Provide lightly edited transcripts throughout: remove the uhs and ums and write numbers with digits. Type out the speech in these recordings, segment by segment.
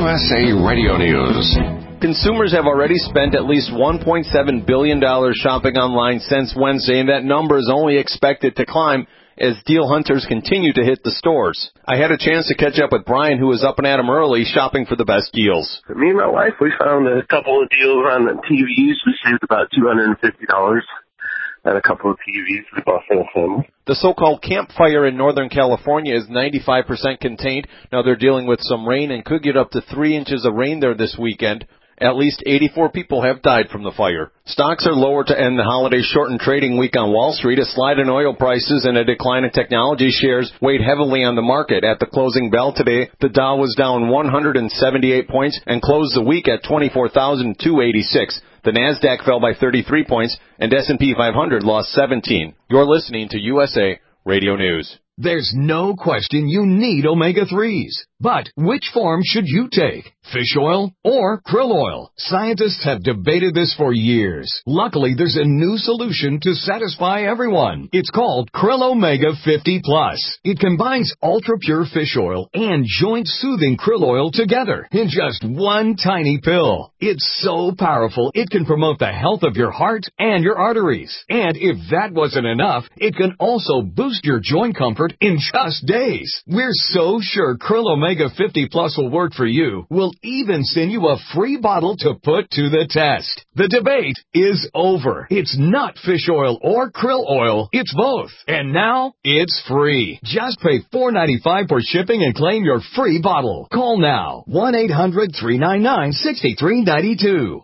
USA Radio News. Consumers have already spent at least $1.7 billion shopping online since Wednesday, and that number is only expected to climb as deal hunters continue to hit the stores. I had a chance to catch up with Brian, who was up and at 'em early shopping for the best deals. Me and my wife, we found a couple of deals on the TVs. We saved about $250 at a couple of TVs we bought for the family. The so-called campfire in Northern California is 95% contained. Now they're dealing with some rain and could get up to 3 inches of rain there this weekend. At least 84 people have died from the fire. Stocks are lower to end the holiday-shortened trading week on Wall Street. A slide in oil prices and a decline in technology shares weighed heavily on the market. At the closing bell today, the Dow was down 178 points and closed the week at 24,286. The Nasdaq fell by 33 points, and S&P 500 lost 17. You're listening to USA Radio News. There's no question you need omega-3s. But which form should you take? Fish oil or krill oil? Scientists have debated this for years. Luckily, there's a new solution to satisfy everyone. It's called Krill Omega 50 Plus. It combines ultra-pure fish oil and joint-soothing krill oil together in just one tiny pill. It's so powerful, it can promote the health of your heart and your arteries. And if that wasn't enough, it can also boost your joint comfort in just days. We're so sure Krill Omega 50 Plus will work for you. We'll even send you a free bottle to put to the test. The debate is over. It's not fish oil or krill oil. It's both. And now it's free. Just pay $4.95 for shipping and claim your free bottle. Call now. 1-800-399-6392.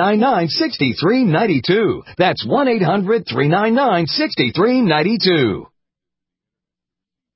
1-800-399-6392. That's 1-800-399-6392.